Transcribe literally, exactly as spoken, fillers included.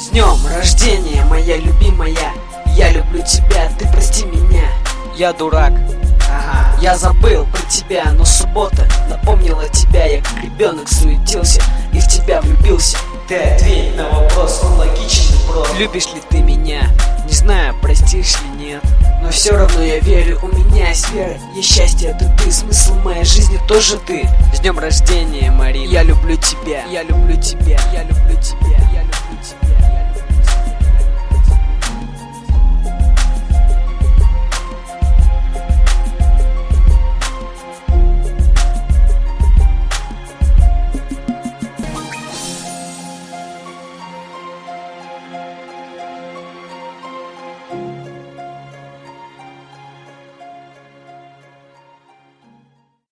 днем рождения, моя любимая. Я люблю тебя, ты прости меня. Я дурак. Ага. Я забыл про тебя, но суббота напомнила тебя. Я как ребенок суетился и в тебя влюбился. Ты ответь на вопрос, он логичен и прост. Любишь ли ты меня? Не знаю, простишь ли нет, но все равно я верю, у меня есть вера. Есть счастье, это ты, смысл моей жизни тоже ты. С днем рождения, Марина. Я люблю тебя, я люблю тебя, я люблю тебя.